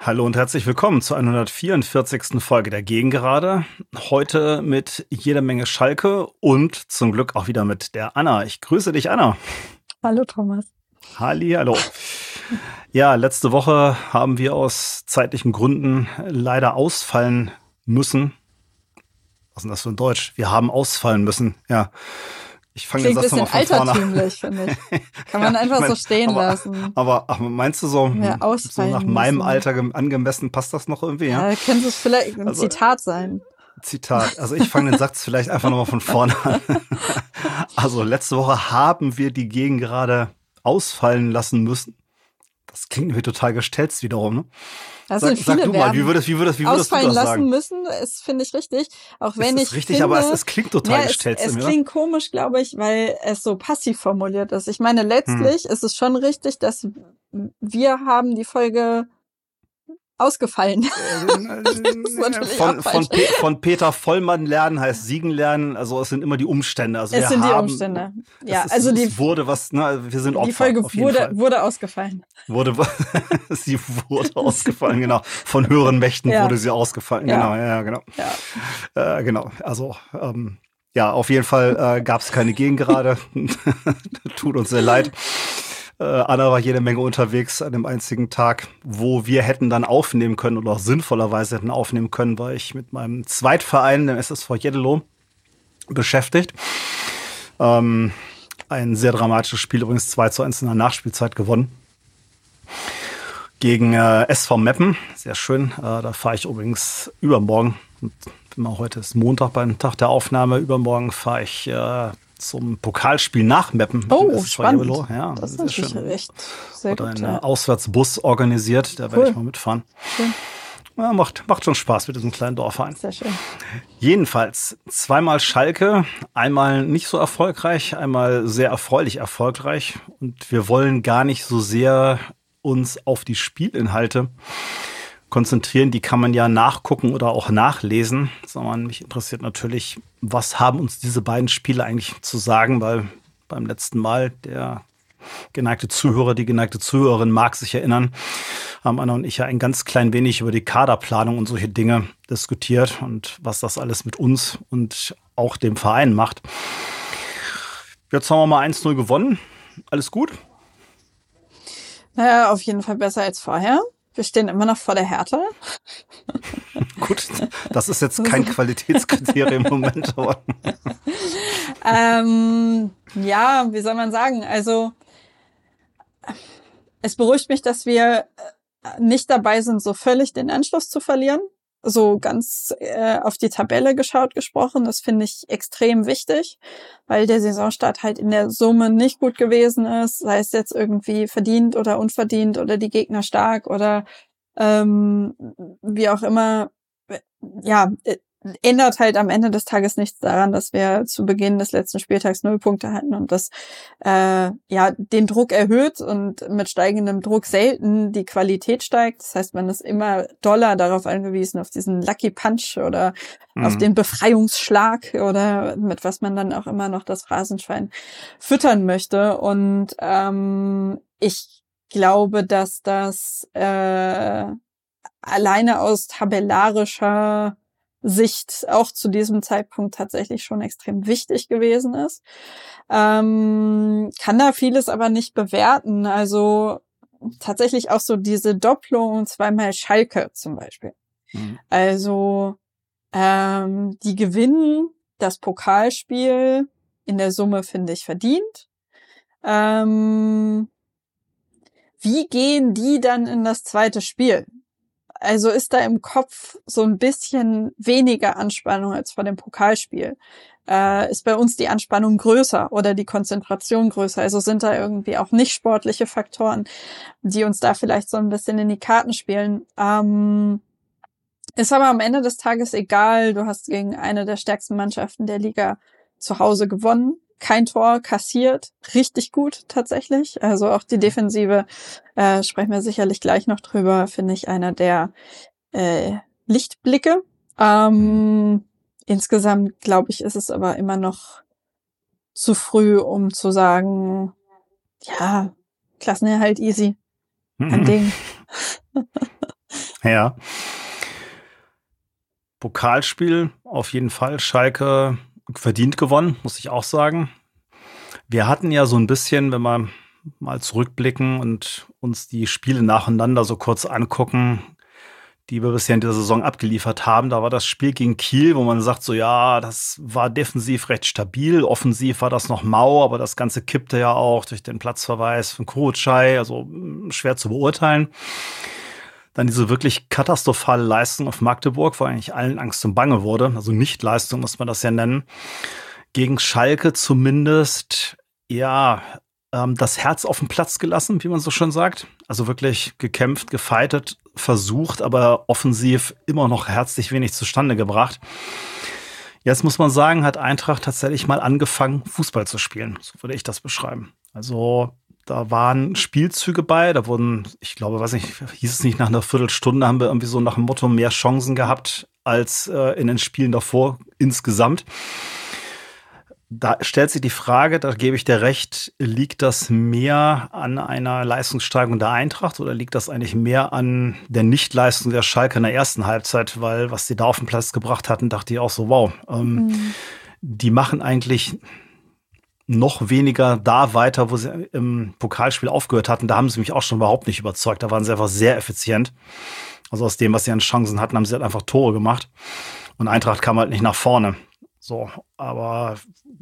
Hallo und herzlich willkommen zur 144. Folge der Gegengerade. Heute mit jeder Menge Schalke und zum Glück auch wieder mit der Anna. Ich grüße dich, Anna. Hallo, Thomas. Hallo. Ja, letzte Woche haben wir aus zeitlichen Gründen leider ausfallen müssen. Was ist denn das für ein Deutsch? Wir haben ausfallen müssen, ja. Ich fange den Satz nochmal von vorne an. Klingt ein bisschen altertümlich, finde ich. Kann man einfach so stehen lassen. Aber meinst du so nach meinem Alter angemessen, passt das noch irgendwie? Ja, könnte es vielleicht ein Zitat sein. Zitat. Also ich fange den Satz vielleicht einfach nochmal von vorne an. Also letzte Woche haben wir die Gegengerade ausfallen lassen müssen. Das klingt mir total gestelzt wiederum, ne? Sag du mal, wie würdest du das sagen? Ausfallen lassen müssen, ist, finde ich, richtig. Auch wenn ist richtig, finde, aber es klingt total gestelzt. Es klingt komisch, glaube ich, weil es so passiv formuliert ist. Ich meine, letztlich ist es schon richtig, dass wir haben die Folge ausgefallen. Von Peter Vollmann lernen heißt siegen lernen. Also es sind immer die Umstände. Also es sind die Umstände. Ja, also wir sind Opfer. Die Folge wurde ausgefallen. Sie wurde ausgefallen, genau. Von höheren Mächten wurde sie ausgefallen. Ja. Genau. Genau. Also auf jeden Fall gab es keine Gegengerade. Tut uns sehr leid. Anna war jede Menge unterwegs an dem einzigen Tag, wo wir hätten dann aufnehmen können oder auch sinnvollerweise hätten aufnehmen können, war ich mit meinem Zweitverein, dem SSV Jeddelo, beschäftigt. Ein sehr dramatisches Spiel, übrigens 2:1 in der Nachspielzeit gewonnen. Gegen SV Meppen, sehr schön. Da fahre ich übrigens übermorgen, heute ist Montag beim Tag der Aufnahme, übermorgen fahre ich zum Pokalspiel nach Meppen. Oh, spannend. Ja, das ist schön. Echt sehr gut. Oder einen Auswärtsbus organisiert, da werde ich mal mitfahren. Schön. Ja, macht schon Spaß mit diesem kleinen Dorfverein. Sehr schön. Jedenfalls, zweimal Schalke, einmal nicht so erfolgreich, einmal sehr erfreulich erfolgreich. Und wir wollen gar nicht so sehr uns auf die Spielinhalte konzentrieren, die kann man ja nachgucken oder auch nachlesen, sondern mich interessiert natürlich, was haben uns diese beiden Spiele eigentlich zu sagen, weil beim letzten Mal der geneigte Zuhörer, die geneigte Zuhörerin mag sich erinnern, haben Anna und ich ja ein ganz klein wenig über die Kaderplanung und solche Dinge diskutiert und was das alles mit uns und auch dem Verein macht. Jetzt haben wir mal 1:0 gewonnen. Alles gut? Naja, auf jeden Fall besser als vorher. Wir stehen immer noch vor der Hertha. Gut, das ist jetzt kein Qualitätskriterium im Moment. Aber ja, wie soll man sagen? Also es beruhigt mich, dass wir nicht dabei sind, so völlig den Anschluss zu verlieren. So ganz auf die Tabelle gesprochen, das finde ich extrem wichtig, weil der Saisonstart halt in der Summe nicht gut gewesen ist, sei es jetzt irgendwie verdient oder unverdient oder die Gegner stark oder wie auch immer. Ja, ändert halt am Ende des Tages nichts daran, dass wir zu Beginn des letzten Spieltags 0 Punkte hatten und das den Druck erhöht und mit steigendem Druck selten die Qualität steigt. Das heißt, man ist immer doller darauf angewiesen, auf diesen Lucky Punch oder auf den Befreiungsschlag oder mit was man dann auch immer noch das Phrasenschwein füttern möchte. Und ich glaube, dass das alleine aus tabellarischer Sicht auch zu diesem Zeitpunkt tatsächlich schon extrem wichtig gewesen ist. Kann da vieles aber nicht bewerten. Also tatsächlich auch so diese Doppelung, zweimal Schalke zum Beispiel. Also die gewinnen das Pokalspiel in der Summe, finde ich, verdient. Wie gehen die dann in das zweite Spiel? Also ist da im Kopf so ein bisschen weniger Anspannung als vor dem Pokalspiel. Ist bei uns die Anspannung größer oder die Konzentration größer? Also sind da irgendwie auch nicht sportliche Faktoren, die uns da vielleicht so ein bisschen in die Karten spielen? Ist aber am Ende des Tages egal. Du hast gegen eine der stärksten Mannschaften der Liga zu Hause gewonnen. Kein Tor kassiert, richtig gut tatsächlich. Also auch die Defensive, sprechen wir sicherlich gleich noch drüber, finde ich einer der Lichtblicke. Insgesamt, glaube ich, ist es aber immer noch zu früh, um zu sagen, ja, Klassenerhalt easy, ein Ding. Ja. Pokalspiel auf jeden Fall. Schalke verdient gewonnen, muss ich auch sagen. Wir hatten ja so ein bisschen, wenn wir mal zurückblicken und uns die Spiele nacheinander so kurz angucken, die wir bisher in dieser Saison abgeliefert haben. Da war das Spiel gegen Kiel, wo man sagt, so ja, das war defensiv recht stabil. Offensiv war das noch mau, aber das Ganze kippte ja auch durch den Platzverweis von Kurucay, also schwer zu beurteilen. Dann diese wirklich katastrophale Leistung auf Magdeburg, wo eigentlich allen Angst und Bange wurde. Also Nicht-Leistung muss man das ja nennen. Gegen Schalke zumindest, ja, das Herz auf den Platz gelassen, wie man so schön sagt. Also wirklich gekämpft, gefeitet, versucht, aber offensiv immer noch herzlich wenig zustande gebracht. Jetzt muss man sagen, hat Eintracht tatsächlich mal angefangen, Fußball zu spielen. So würde ich das beschreiben. Also da waren Spielzüge bei, da wurden, ich glaube, weiß nicht, hieß es nicht, nach einer Viertelstunde haben wir irgendwie so nach dem Motto mehr Chancen gehabt als in den Spielen davor insgesamt. Da stellt sich die Frage, da gebe ich dir recht, liegt das mehr an einer Leistungssteigerung der Eintracht oder liegt das eigentlich mehr an der Nichtleistung der Schalke in der ersten Halbzeit? Weil was die da auf den Platz gebracht hatten, dachte ich auch so, wow, die machen eigentlich noch weniger da weiter, wo sie im Pokalspiel aufgehört hatten. Da haben sie mich auch schon überhaupt nicht überzeugt. Da waren sie einfach sehr effizient. Also aus dem, was sie an Chancen hatten, haben sie halt einfach Tore gemacht. Und Eintracht kam halt nicht nach vorne. So, aber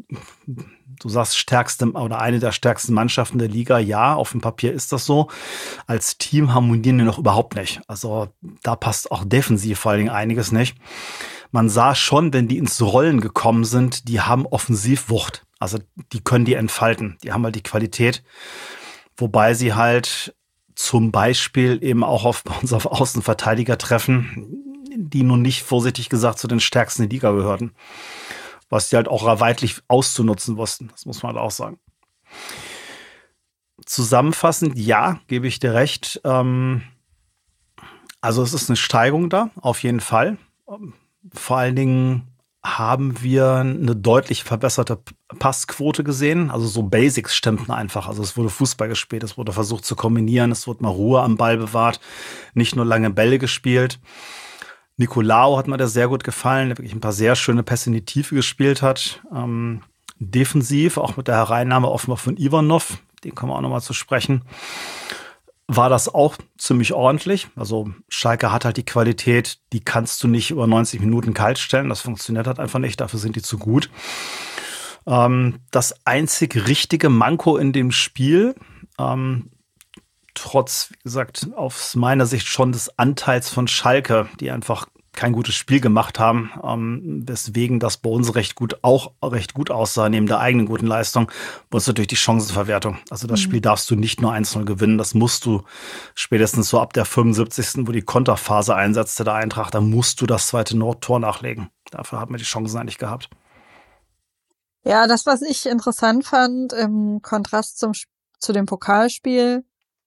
du sagst stärkste oder eine der stärksten Mannschaften der Liga. Ja, auf dem Papier ist das so. Als Team harmonieren die noch überhaupt nicht. Also da passt auch defensiv vor allen Dingen einiges nicht. Man sah schon, wenn die ins Rollen gekommen sind, die haben offensiv Wucht. Also die können die entfalten. Die haben halt die Qualität. Wobei sie halt zum Beispiel eben auch auf uns auf Außenverteidiger treffen, die nun nicht, vorsichtig gesagt, zu den stärksten der Liga gehörten. Was die halt auch weitlich auszunutzen wussten. Das muss man halt auch sagen. Zusammenfassend, ja, gebe ich dir recht. Also es ist eine Steigerung da, auf jeden Fall. Vor allen Dingen haben wir eine deutlich verbesserte Passquote gesehen. Also so Basics stimmten einfach. Also es wurde Fußball gespielt, es wurde versucht zu kombinieren, es wurde mal Ruhe am Ball bewahrt, nicht nur lange Bälle gespielt. Nicolaou hat mir da sehr gut gefallen, der wirklich ein paar sehr schöne Pässe in die Tiefe gespielt hat. Defensiv, auch mit der Hereinnahme offenbar von Ivanov, den kommen wir auch nochmal zu sprechen, war das auch ziemlich ordentlich. Also Schalke hat halt die Qualität, die kannst du nicht über 90 Minuten kalt stellen. Das funktioniert halt einfach nicht, dafür sind die zu gut. Das einzig richtige Manko in dem Spiel, trotz, wie gesagt, aus meiner Sicht schon des Anteils von Schalke, die einfach kein gutes Spiel gemacht haben, weswegen das bei uns recht gut aussah, neben der eigenen guten Leistung, war natürlich die Chancenverwertung. Also das Spiel darfst du nicht nur 1-0 gewinnen, das musst du spätestens so ab der 75., wo die Konterphase einsetzte der Eintracht, da musst du das zweite Tor nachlegen. Dafür haben wir die Chancen eigentlich gehabt. Ja, das, was ich interessant fand, im Kontrast zu dem Pokalspiel,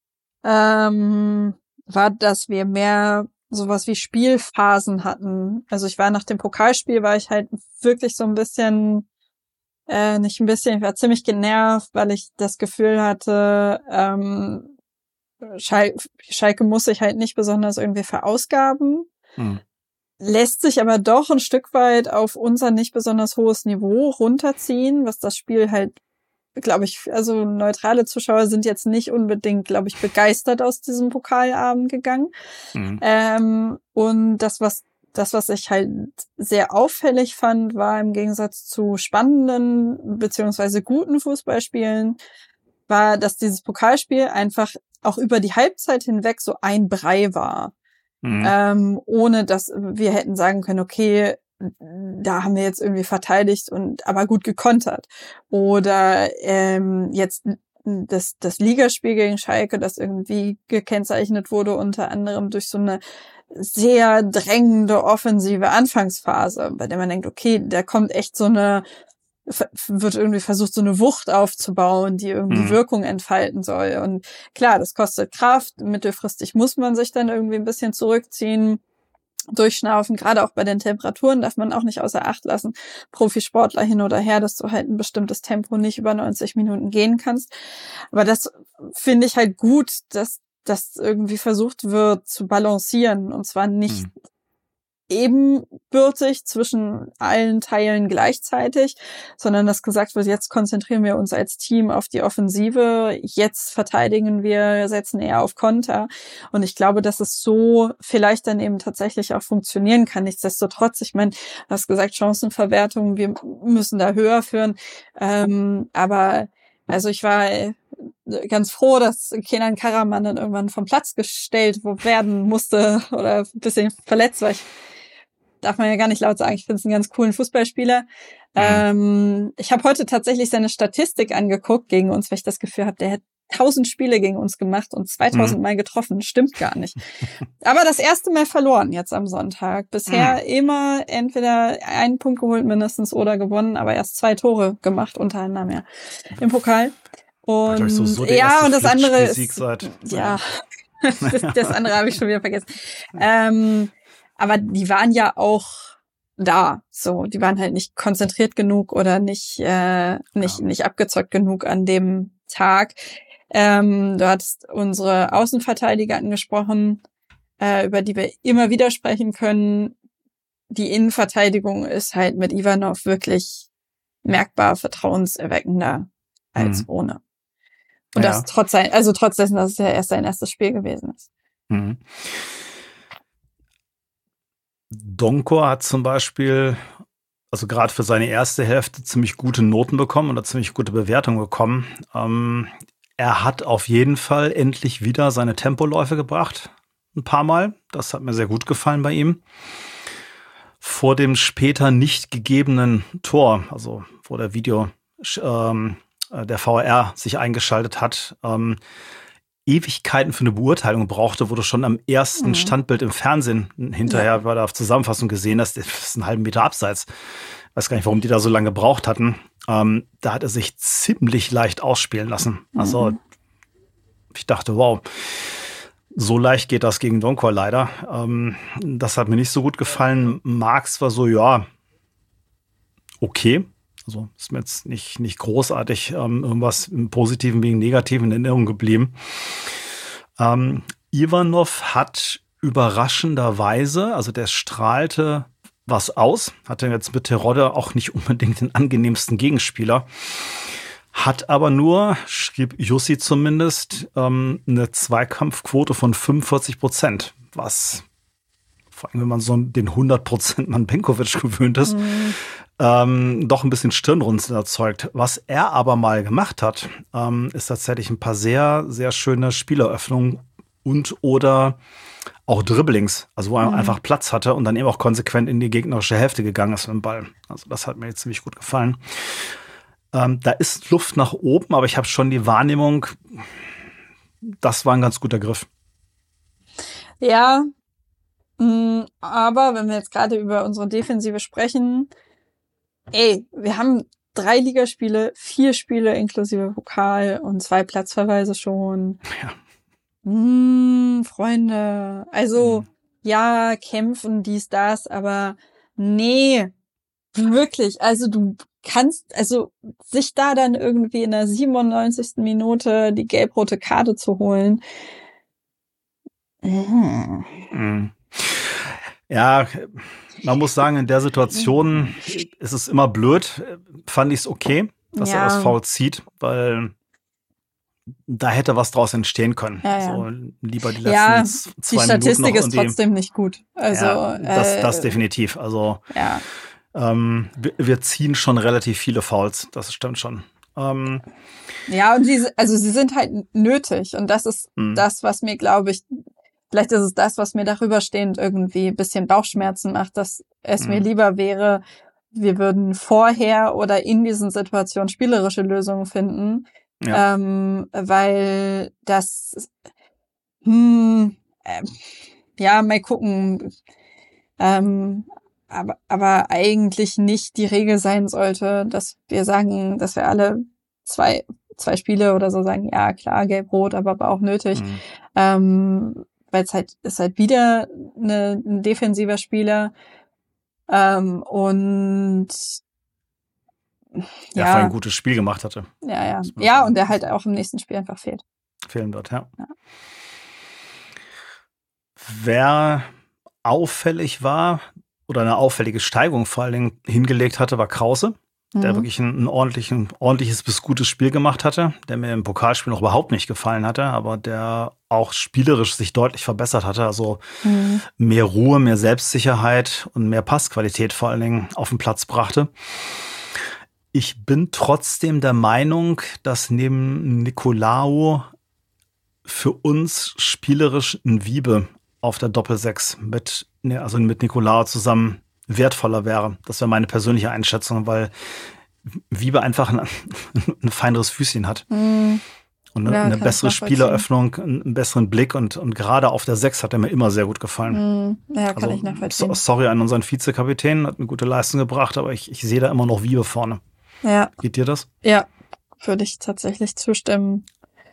war, dass wir mehr sowas wie Spielphasen hatten. Also ich war nach dem Pokalspiel, war ich halt wirklich so ein bisschen, nicht ein bisschen, ich war ziemlich genervt, weil ich das Gefühl hatte, Schalke muss sich halt nicht besonders irgendwie verausgaben, lässt sich aber doch ein Stück weit auf unser nicht besonders hohes Niveau runterziehen, was das Spiel halt, glaube ich, also neutrale Zuschauer sind jetzt nicht unbedingt, glaube ich, begeistert aus diesem Pokalabend gegangen. Und das, was ich halt sehr auffällig fand, war im Gegensatz zu spannenden beziehungsweise guten Fußballspielen, war, dass dieses Pokalspiel einfach auch über die Halbzeit hinweg so ein Brei war. Ohne dass wir hätten sagen können, okay, da haben wir jetzt irgendwie verteidigt und aber gut gekontert. Oder jetzt das Ligaspiel gegen Schalke, das irgendwie gekennzeichnet wurde, unter anderem durch so eine sehr drängende offensive Anfangsphase, bei der man denkt, okay, da kommt echt wird irgendwie versucht, so eine Wucht aufzubauen, die irgendwie Wirkung entfalten soll. Und klar, das kostet Kraft. Mittelfristig muss man sich dann irgendwie ein bisschen zurückziehen, durchschnaufen. Gerade auch bei den Temperaturen darf man auch nicht außer Acht lassen, Profisportler hin oder her, dass du halt ein bestimmtes Tempo nicht über 90 Minuten gehen kannst. Aber das finde ich halt gut, dass dass irgendwie versucht wird zu balancieren und zwar nicht ebenbürtig zwischen allen Teilen gleichzeitig, sondern dass gesagt wird, jetzt konzentrieren wir uns als Team auf die Offensive, jetzt verteidigen wir, setzen eher auf Konter. Und ich glaube, dass es so vielleicht dann eben tatsächlich auch funktionieren kann. Nichtsdestotrotz, ich meine, du hast gesagt, Chancenverwertung, wir müssen da höher führen. Aber also ich war ganz froh, dass Kenan Karaman dann irgendwann vom Platz gestellt werden musste oder ein bisschen verletzt war. Darf man ja gar nicht laut sagen, ich finde es einen ganz coolen Fußballspieler. Ich habe heute tatsächlich seine Statistik angeguckt gegen uns, weil ich das Gefühl habe, der hat 1000 Spiele gegen uns gemacht und 2000 Mal getroffen. Stimmt gar nicht. Aber das erste Mal verloren jetzt am Sonntag. Bisher immer entweder einen Punkt geholt mindestens oder gewonnen, aber erst 2 Tore gemacht, unter anderem ja im Pokal. Und und das andere ist, ja. das andere habe ich schon wieder vergessen. Aber die waren ja auch da, so, die waren halt nicht konzentriert genug oder nicht abgezockt genug an dem Tag. Du hattest unsere Außenverteidiger angesprochen, über die wir immer wieder sprechen können. Die Innenverteidigung ist halt mit Ivanov wirklich merkbar vertrauenserweckender als ohne. Und das trotz dessen, dass es ja erst sein erstes Spiel gewesen ist. Donkor hat zum Beispiel, also gerade für seine erste Hälfte, ziemlich gute Noten bekommen oder ziemlich gute Bewertungen bekommen. Er hat auf jeden Fall endlich wieder seine Tempoläufe gebracht. Ein paar Mal. Das hat mir sehr gut gefallen bei ihm. Vor dem später nicht gegebenen Tor, also wo der der VAR sich eingeschaltet hat, Ewigkeiten für eine Beurteilung brauchte, wurde schon am ersten Standbild im Fernsehen hinterher bei der Zusammenfassung gesehen, das ist einen halben Meter abseits. Weiß gar nicht, warum die da so lange gebraucht hatten. Da hat er sich ziemlich leicht ausspielen lassen. Also ich dachte, wow, so leicht geht das gegen Donkor leider. Das hat mir nicht so gut gefallen. Marx war so, ja, okay. Also ist mir jetzt nicht großartig irgendwas im Positiven wegen Negativen in Erinnerung geblieben. Ivanov hat überraschenderweise, also der strahlte was aus, hatte jetzt mit Terodde auch nicht unbedingt den angenehmsten Gegenspieler, hat aber nur, schrieb Jussi zumindest, eine Zweikampfquote von 45%, was vor allem, wenn man so den 100% Mann Benkovic gewöhnt ist, doch ein bisschen Stirnrunzeln erzeugt. Was er aber mal gemacht hat, ist tatsächlich ein paar sehr, sehr schöne Spieleröffnungen und oder auch Dribblings, also wo er einfach Platz hatte und dann eben auch konsequent in die gegnerische Hälfte gegangen ist mit dem Ball. Also das hat mir jetzt ziemlich gut gefallen. Da ist Luft nach oben, aber ich habe schon die Wahrnehmung, das war ein ganz guter Griff. Ja, aber wenn wir jetzt gerade über unsere Defensive sprechen, wir haben 3 Ligaspiele, 4 Spiele inklusive Pokal und 2 Platzverweise schon. Ja. Freunde, also ja, kämpfen, dies, das, aber nee, wirklich, also du kannst, also sich da dann irgendwie in der 97. Minute die gelb-rote Karte zu holen. Ja, man muss sagen, in der Situation ist es immer blöd. Fand ich es okay, dass er das Foul zieht, weil da hätte was draus entstehen können. Ja. So, lieber die letzten 2 Minuten. Die Statistik ist trotzdem nicht gut. Also das definitiv. Also wir ziehen schon relativ viele Fouls. Das stimmt schon. Ja, und sie sind halt nötig. Und das ist das, was mir, glaube ich, vielleicht ist es das, was mir darüber stehend irgendwie ein bisschen Bauchschmerzen macht, dass es mir lieber wäre, wir würden vorher oder in diesen Situationen spielerische Lösungen finden. Ja. Weil das, mal gucken, aber eigentlich nicht die Regel sein sollte, dass wir sagen, dass wir alle zwei Spiele oder so sagen, ja klar, gelb-rot, aber auch nötig, weil es halt ist halt wieder ein defensiver Spieler und der vorhin ein gutes Spiel gemacht hatte. Ja, und der halt auch im nächsten Spiel einfach fehlen wird, ja. Wer auffällig war oder eine auffällige Steigerung vor allen Dingen hingelegt hatte, war Krause, der wirklich ein ordentliches bis gutes Spiel gemacht hatte, der mir im Pokalspiel noch überhaupt nicht gefallen hatte, aber der auch spielerisch sich deutlich verbessert hatte. Also mehr Ruhe, mehr Selbstsicherheit und mehr Passqualität vor allen Dingen auf den Platz brachte. Ich bin trotzdem der Meinung, dass neben Nicolaou für uns spielerisch ein Wiebe auf der Doppel-6 mit Nicolaou zusammen wertvoller wäre. Das wäre meine persönliche Einschätzung, weil Wiebe einfach ein feineres Füßchen hat. Und eine bessere Spieleröffnung, einen besseren Blick und gerade auf der 6 hat er mir immer sehr gut gefallen. Ja, kann ich nachvollziehen. Sorry an unseren Vizekapitän, hat eine gute Leistung gebracht, aber ich sehe da immer noch Wiebe vorne. Ja. Geht dir das? Ja, würde ich tatsächlich zustimmen.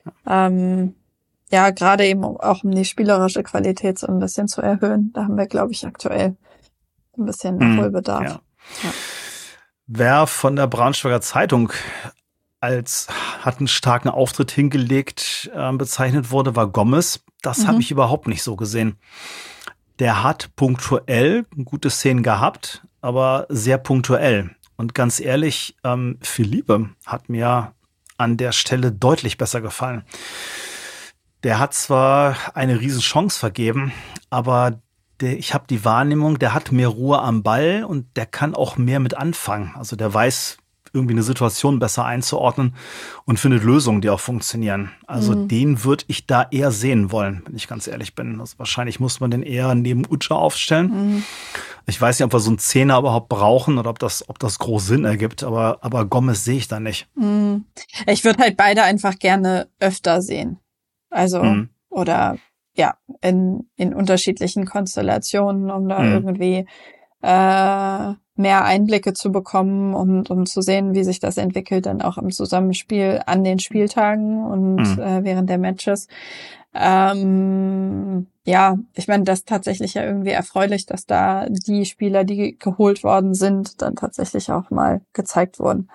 Ja, gerade eben auch um die spielerische Qualität so ein bisschen zu erhöhen. Da haben wir, glaube ich, aktuell ein bisschen Nachholbedarf. Ja. Wer von der Braunschweiger Zeitung hat einen starken Auftritt hingelegt, bezeichnet wurde, war Gomez. Das habe ich überhaupt nicht so gesehen. Der hat punktuell gute Szenen gehabt, aber sehr punktuell. Und ganz ehrlich, Philippe hat mir an der Stelle deutlich besser gefallen. Der hat zwar eine Riesenchance vergeben, aber ich habe die Wahrnehmung, der hat mehr Ruhe am Ball und der kann auch mehr mit anfangen. Also der weiß irgendwie eine Situation besser einzuordnen und findet Lösungen, die auch funktionieren. Also den würde ich da eher sehen wollen, wenn ich ganz ehrlich bin. Also wahrscheinlich muss man den eher neben Utscha aufstellen. Ich weiß nicht, ob wir so einen Zehner überhaupt brauchen oder ob das groß Sinn ergibt, aber Gomez sehe ich da nicht. Ich würde halt beide einfach gerne öfter sehen. Also, oder ja, in unterschiedlichen Konstellationen, um da irgendwie mehr Einblicke zu bekommen und um zu sehen, wie sich das entwickelt, dann auch im Zusammenspiel an den Spieltagen und während der Matches. Ja, ich meine, das ist tatsächlich ja irgendwie erfreulich, dass da die Spieler, die geholt worden sind, dann tatsächlich auch mal gezeigt wurden.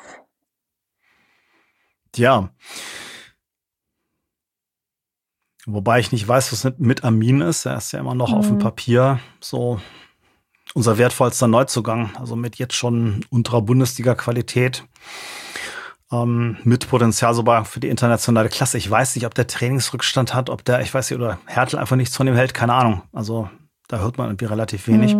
Ja. Wobei ich nicht weiß, was mit Amin ist. Er ist ja immer noch auf dem Papier so unser wertvollster Neuzugang. Also mit jetzt schon unterer Bundesliga-Qualität. Mit Potenzial sogar für die internationale Klasse. Ich weiß nicht, ob der Trainingsrückstand hat, oder Hertel einfach nichts von ihm hält. Keine Ahnung. Also da hört man irgendwie relativ wenig.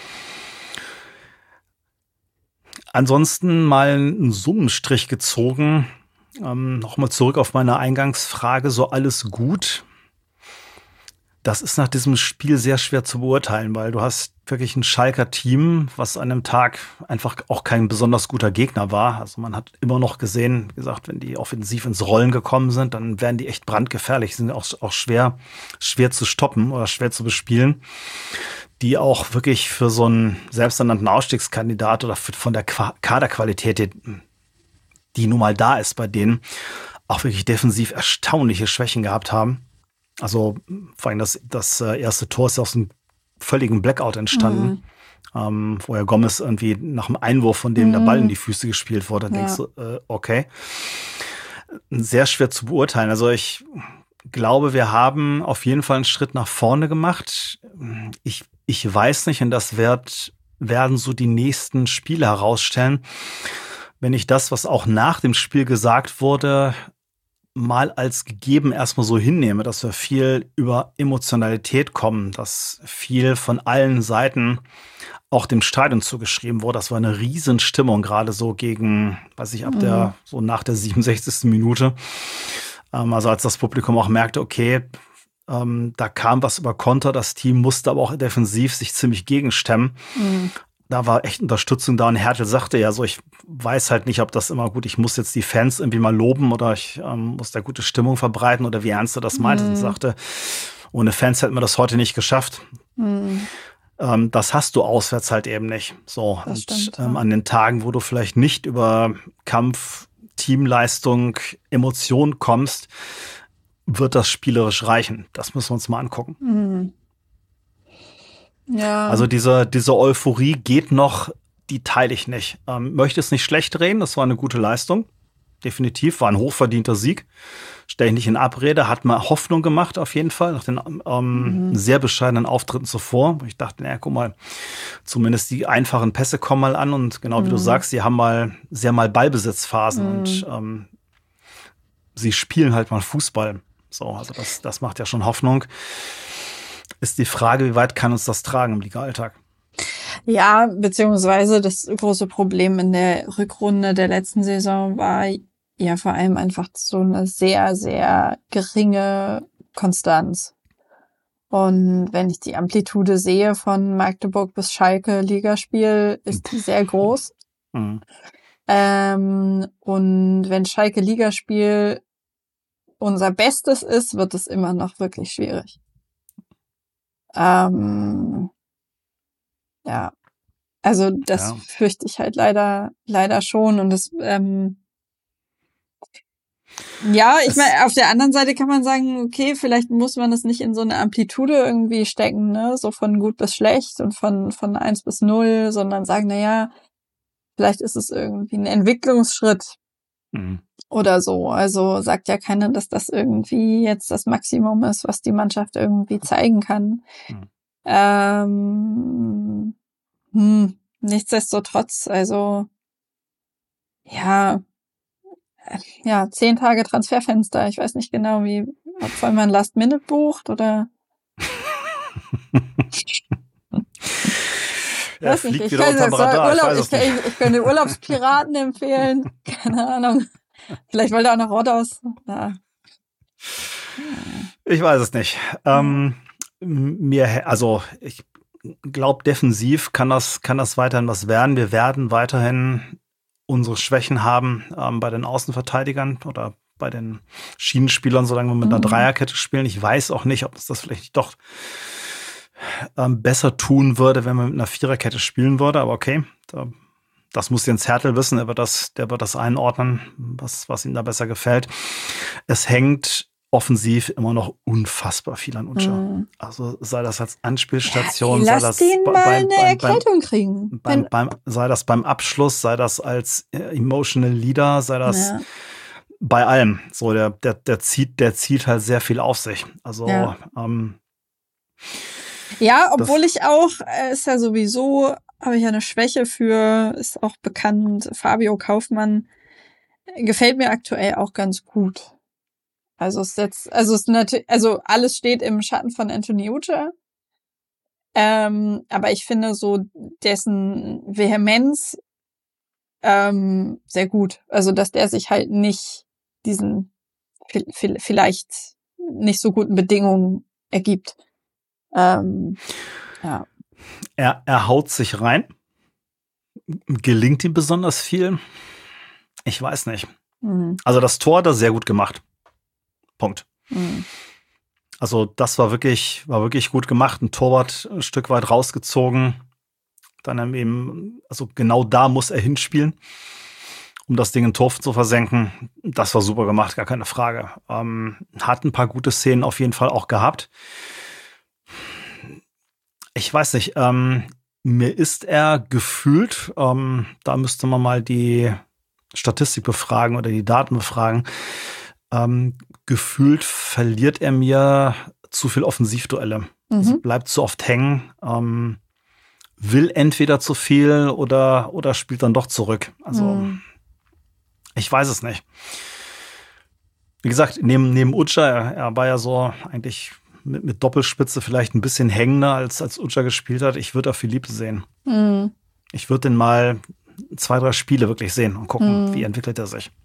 Ansonsten mal einen Summenstrich gezogen. Nochmal zurück auf meine Eingangsfrage. So alles gut. Das ist nach diesem Spiel sehr schwer zu beurteilen, weil du hast wirklich ein Schalker Team, was an einem Tag einfach auch kein besonders guter Gegner war. Also man hat immer noch gesehen, wie gesagt, wenn die offensiv ins Rollen gekommen sind, dann werden die echt brandgefährlich, sind auch schwer zu stoppen oder schwer zu bespielen. Die auch wirklich für so einen selbsternannten Ausstiegskandidat oder von der Kaderqualität, die nun mal da ist bei denen, auch wirklich defensiv erstaunliche Schwächen gehabt haben. Also vor allem das erste Tor ist aus einem völligen Blackout entstanden, wo ja Gomez irgendwie nach dem Einwurf, von dem der Ball in die Füße gespielt wurde, denkst du, okay. Sehr schwer zu beurteilen. Also ich glaube, wir haben auf jeden Fall einen Schritt nach vorne gemacht. Ich weiß nicht, und das werden so die nächsten Spiele herausstellen, wenn ich das, was auch nach dem Spiel gesagt wurde, mal als gegeben erstmal so hinnehme, dass wir viel über Emotionalität kommen, dass viel von allen Seiten auch dem Stadion zugeschrieben wurde. Das war eine Riesenstimmung, gerade so gegen, so nach der 67. Minute. Also als das Publikum auch merkte, okay, da kam was über Konter, das Team musste aber auch defensiv sich ziemlich gegenstemmen. Da war echt Unterstützung da und Hertel sagte ja so, ich weiß halt nicht, ob das immer gut, ich muss jetzt die Fans irgendwie mal loben oder ich muss da gute Stimmung verbreiten oder wie ernst er das meinte. Und sagte, ohne Fans hätten wir das heute nicht geschafft. Das hast du auswärts halt eben nicht. So, das und stimmt, ja. An den Tagen, wo du vielleicht nicht über Kampf, Teamleistung, Emotion kommst, wird das spielerisch reichen. Das müssen wir uns mal angucken. Ja. Also diese Euphorie geht noch, die teile ich nicht. Möchte es nicht schlecht reden, das war eine gute Leistung. definitiv. War ein hochverdienter Sieg. Stell ich nicht in Abrede. Hat mal Hoffnung gemacht, auf jeden Fall, nach den sehr bescheidenen Auftritten zuvor. Ich dachte, naja, guck mal, zumindest die einfachen Pässe kommen mal an. Und genau wie du sagst, sie haben mal Ballbesitzphasen und sie spielen halt mal Fußball. So, also das macht ja schon Hoffnung. Ist die Frage, wie weit kann uns das tragen im Liga-Alltag? Ja, beziehungsweise das große Problem in der Rückrunde der letzten Saison war ja vor allem einfach so eine sehr, sehr geringe Konstanz. Und wenn ich die Amplitude sehe von Magdeburg bis Schalke Ligaspiel, ist die sehr groß. Und wenn Schalke Ligaspiel unser Bestes ist, wird es immer noch wirklich schwierig. Ja, also das fürchte ich halt leider schon. Und das, ich meine, auf der anderen Seite kann man sagen, okay, vielleicht muss man das nicht in so eine Amplitude irgendwie stecken, ne, so von gut bis schlecht und von 1 bis 0, sondern sagen, naja, vielleicht ist es irgendwie ein Entwicklungsschritt oder so. Also sagt ja keiner, dass das irgendwie jetzt das Maximum ist, was die Mannschaft irgendwie zeigen kann. Nichtsdestotrotz, also 10 Tage Transferfenster. Ich weiß nicht genau, ob man Last Minute bucht oder. Ja, fliegt wieder unterm Radar. Ich könnte Urlaubspiraten empfehlen. Keine Ahnung. Vielleicht wollte er auch noch Rodos. Ja. Ich weiß es nicht. Ich glaube, defensiv kann das weiterhin was werden. Wir werden weiterhin unsere Schwächen haben bei den Außenverteidigern oder bei den Schienenspielern, solange wir mit einer Dreierkette spielen. Ich weiß auch nicht, ob es das vielleicht doch besser tun würde, wenn man mit einer Viererkette spielen würde. Aber okay, das muss Jens Hertel wissen. Der wird das einordnen, was ihm da besser gefällt. Es hängt offensiv immer noch unfassbar viel an Ucha. Also sei das als Anspielstation, sei das eine Erkältung kriegen. Sei das beim Abschluss, sei das als Emotional Leader, sei das bei allem. So, der zieht halt sehr viel auf sich. Also obwohl ich auch, ist ja sowieso, habe ich ja eine Schwäche für, ist auch bekannt, Fabio Kaufmann, gefällt mir aktuell auch ganz gut. Also alles steht im Schatten von Anthony Ucha. Aber ich finde so dessen Vehemenz sehr gut. Also, dass der sich halt nicht diesen vielleicht nicht so guten Bedingungen ergibt. Er haut sich rein. Gelingt ihm besonders viel? Ich weiß nicht. Also das Tor hat er sehr gut gemacht. Punkt. Also das war wirklich gut gemacht. Ein Torwart ein Stück weit rausgezogen. Dann eben, also genau da muss er hinspielen, um das Ding in Tor zu versenken. Das war super gemacht, gar keine Frage. Hat ein paar gute Szenen auf jeden Fall auch gehabt. Ich weiß nicht, mir ist er gefühlt, da müsste man mal die Statistik befragen oder die Daten befragen, gefühlt verliert er mir zu viel Offensivduelle. Also bleibt zu oft hängen, will entweder zu viel oder spielt dann doch zurück. Also ich weiß es nicht. Wie gesagt, neben Ucha, er war ja so eigentlich mit Doppelspitze vielleicht ein bisschen hängender, als Ucha gespielt hat. Ich würde auf Philippe sehen. Ich würde den mal 2, 3 Spiele wirklich sehen und gucken, wie entwickelt er sich.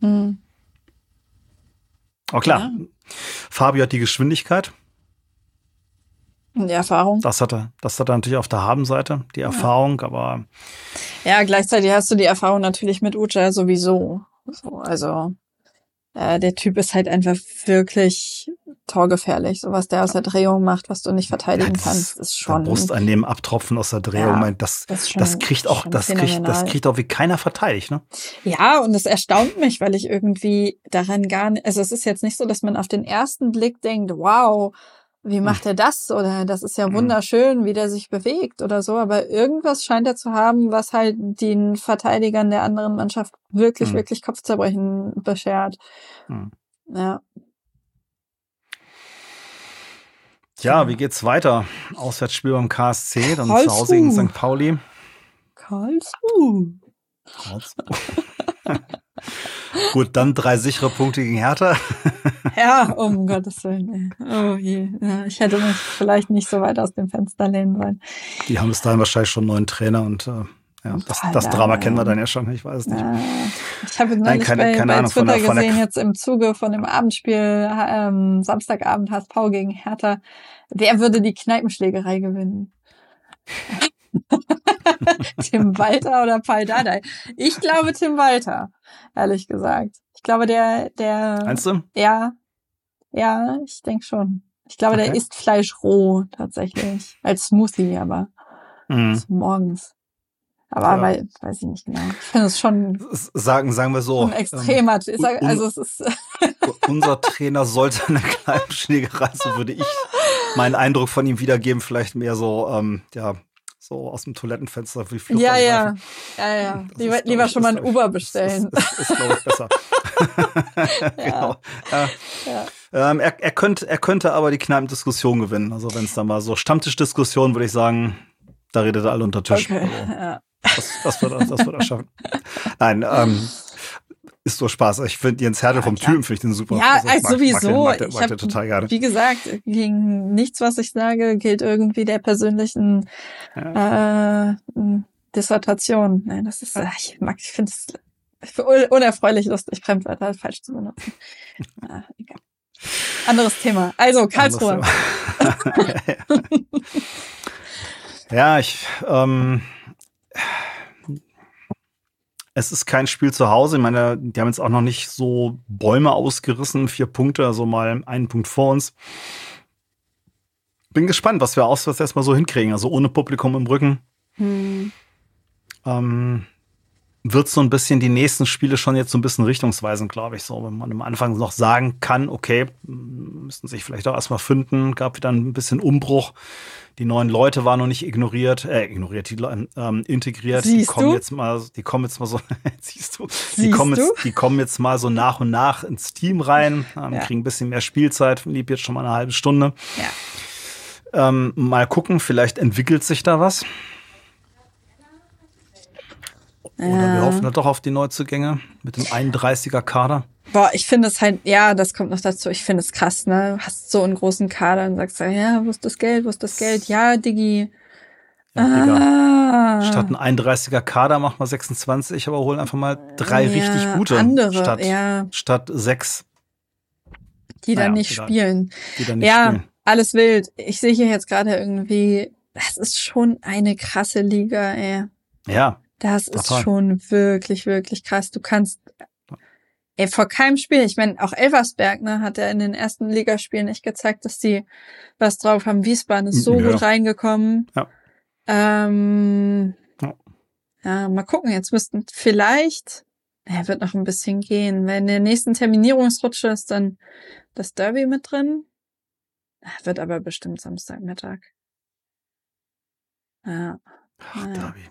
Aber klar, Fabio hat die Geschwindigkeit. Und die Erfahrung. Das hat er natürlich auf der Habenseite, die Erfahrung, aber. Ja, gleichzeitig hast du die Erfahrung natürlich mit Ucha sowieso. Also, der Typ ist halt einfach wirklich torgefährlich. So was der aus der Drehung macht, was du nicht verteidigen kannst, ist schon. Brusteinnehmen, Abtropfen aus der Drehung, das kriegt auch wie keiner verteidigt, ne? Ja, und das erstaunt mich, weil ich irgendwie daran gar nicht, also es ist jetzt nicht so, dass man auf den ersten Blick denkt, wow, wie macht er das? Oder das ist ja wunderschön, wie der sich bewegt oder so. Aber irgendwas scheint er zu haben, was halt den Verteidigern der anderen Mannschaft wirklich, wirklich Kopfzerbrechen beschert. Ja. Ja, wie geht's weiter? Auswärtsspiel beim KSC, dann zu Hause gegen St. Pauli. Karlsruhe. Gut, dann 3 sichere Punkte gegen Hertha. Ja, um Gottes Willen. Oh je. Ja, ich hätte mich vielleicht nicht so weit aus dem Fenster lehnen sollen. Die haben bis dahin wahrscheinlich schon einen neuen Trainer und das Drama kennen wir dann ja schon. Ich weiß es nicht. Ich habe neulich bei Twitter gesehen, jetzt im Zuge von dem Abendspiel, Samstagabend HSV gegen Hertha, wer würde die Kneipenschlägerei gewinnen? Tim Walter oder Paul Dardai? Ich glaube Tim Walter, ehrlich gesagt. Ich glaube, der Meinst du? Ja, ich denke schon. Ich glaube, der isst Fleisch roh, tatsächlich. Als Smoothie, aber morgens. Aber weiß ich nicht genau. Ich finde es schon sagen wir so. Ein extremer. Also es ist unser Trainer sollte eine Kneipenschlägerei, so würde ich meinen Eindruck von ihm wiedergeben, vielleicht mehr so, so aus dem Toilettenfenster wie Flucht. Ja. Lieber schon mal ein Uber bestellen. Ist glaube ich, besser. Genau. Er könnte aber die Kneipendiskussion gewinnen. Also wenn es da mal so Stammtischdiskussion, würde ich sagen, da redet er alle unter Tisch. Okay. Also, Ja. das wird er schaffen. Nein, ist nur Spaß. Ich finde Jens Hertel vom Typen finde ich den super. Ja, also sowieso. Mag den total gerne. Wie gesagt, gegen nichts, was ich sage, gilt irgendwie der persönlichen Dissertation. Nein, das ist, ich finde es unerfreulich lustig, Fremdwörter falsch zu benutzen. Egal. Anderes Thema. Also, Karlsruhe. Ja, es ist kein Spiel zu Hause. Ich meine, die haben jetzt auch noch nicht so Bäume ausgerissen. 4 Punkte, also mal 1 Punkt vor uns. Bin gespannt, was wir auswärts erstmal so hinkriegen. Also ohne Publikum im Rücken. Wird so ein bisschen die nächsten Spiele schon jetzt so ein bisschen richtungsweisend, glaube ich. So, wenn man am Anfang noch sagen kann, okay, müssen sich vielleicht auch erstmal finden. Gab wieder ein bisschen Umbruch. Die neuen Leute waren noch nicht integriert, integriert. Die kommen jetzt mal so, die kommen jetzt mal so nach und nach ins Team rein, kriegen ein bisschen mehr Spielzeit, lieb jetzt schon mal eine halbe Stunde. Ja. Mal gucken, vielleicht entwickelt sich da was. Oder wir hoffen doch auf die Neuzugänge mit dem 31er Kader. Boah, ich finde es halt, das kommt noch dazu. Ich finde es krass, ne? Du hast so einen großen Kader und sagst, wo ist das Geld? Ja, Diggi. Digga. Statt ein 31er Kader machen wir 26, aber holen einfach mal 3 richtig gute. Andere, statt 6. Die dann nicht spielen. Alles wild. Ich sehe hier jetzt gerade irgendwie, das ist schon eine krasse Liga, ey. Ja. Das ist schon wirklich, wirklich krass. Du kannst vor keinem Spiel, ich meine, auch Elversberg, ne, hat er in den ersten Ligaspielen nicht gezeigt, dass die was drauf haben. Wiesbaden ist so gut reingekommen. Ja. Mal gucken, jetzt müssten vielleicht, wird noch ein bisschen gehen. Wenn in der nächsten Terminierungsrutsche ist dann das Derby mit drin. Wird aber bestimmt Samstagmittag. Ja. Derby.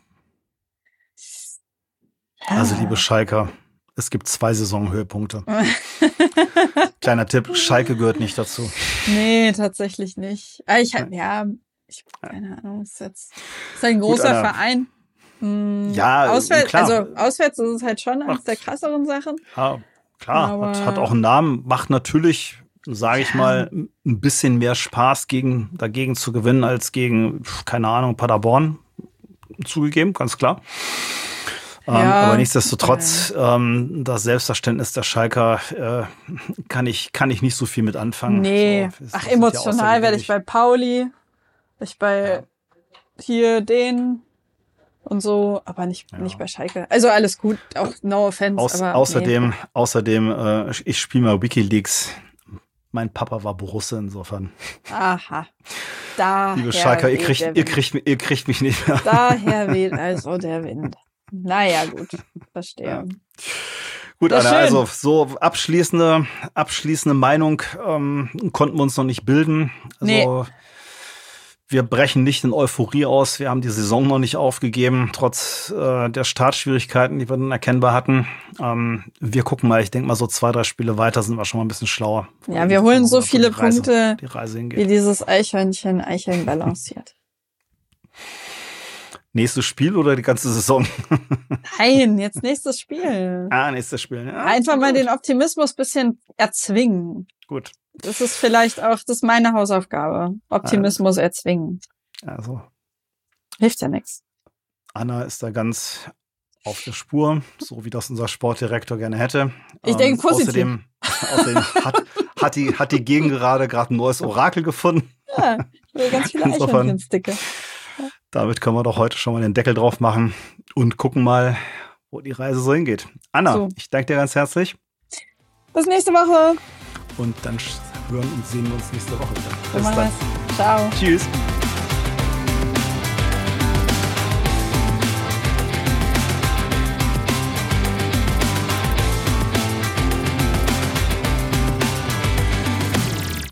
Also, liebe Schalker, es gibt 2 Saisonhöhepunkte. Kleiner Tipp, Schalke gehört nicht dazu. Nee, tatsächlich nicht. Keine Ahnung, ist ein großer Verein. Auswärts, klar. Also auswärts ist es halt schon eines der krasseren Sachen. Ja, klar, hat auch einen Namen, macht natürlich, sage ich mal, ein bisschen mehr Spaß dagegen zu gewinnen, als gegen, keine Ahnung, Paderborn, zugegeben, ganz klar. Aber nichtsdestotrotz, das Selbstverständnis der Schalker kann ich nicht so viel mit anfangen. Nee, emotional werde ich bei Pauli, bei hier den und so, aber nicht bei Schalke. Also alles gut, auch no offense. Außerdem, ich spiele mal WikiLeaks. Mein Papa war Borusse, insofern. Aha. Liebe Schalker, ihr kriegt mich nicht mehr. Daher weht also der Wind. Naja, gut, verstehe. Gut, Ja, Anna, schön. also so abschließende Meinung konnten wir uns noch nicht bilden. Also wir brechen nicht in Euphorie aus. Wir haben die Saison noch nicht aufgegeben, trotz der Startschwierigkeiten, die wir dann erkennbar hatten. Wir gucken mal, ich denke mal so 2, 3 Spiele weiter sind wir schon mal ein bisschen schlauer. Ja, wir holen so viele Punkte, die Reise wie hingeht. dieses Eichhörnchen balanciert. Nächstes Spiel oder die ganze Saison? Nein, jetzt nächstes Spiel. Nächstes Spiel. Ja, Einfach mal den Optimismus bisschen erzwingen. Gut. Das ist vielleicht auch, das ist meine Hausaufgabe. Optimismus erzwingen. Also Hilft ja nichts. Anna ist da ganz auf der Spur, so wie das unser Sportdirektor gerne hätte. Ich denke positiv. Außerdem hat die Gegend gerade ein neues Orakel gefunden. Ja, ich will ganz viele Eichhörnchensticke. Damit können wir doch heute schon mal den Deckel drauf machen und gucken mal, wo die Reise so hingeht. Anna, Ich danke dir ganz herzlich. Bis nächste Woche. Und dann hören und sehen wir uns nächste Woche wieder. Bis dann. Ciao. Tschüss.